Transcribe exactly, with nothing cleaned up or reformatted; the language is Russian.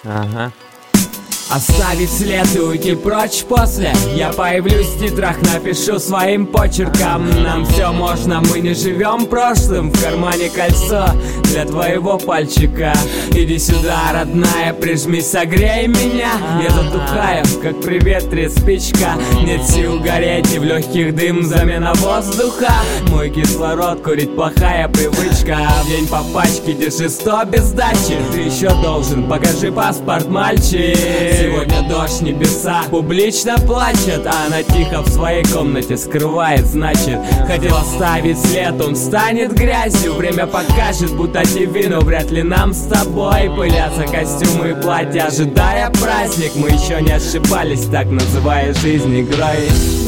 Ага. Оставить след и уйти прочь после. Я появлюсь в титрах, напишу своим почерком. Нам все можно, мы не живем прошлым. В кармане кольцо для твоего пальчика. Иди сюда, родная, прижмись, согрей меня. Я затухаю, как при ветре спичка. Нет сил гореть, и в легких дым замена воздуха. Мой кислород, курить плохая привычка. В день по пачке, держи сто без дачи. Ты еще должен, покажи паспорт, мальчик. Сегодня дождь, небеса публично плачет, а она тихо в своей комнате скрывает, значит. Хотел оставить след, он станет грязью. Время покажет, будто ТВ, но вряд ли нам с тобой пылятся костюмы и платья, ожидая праздник. Мы еще не ошибались, так называя жизнь игрой.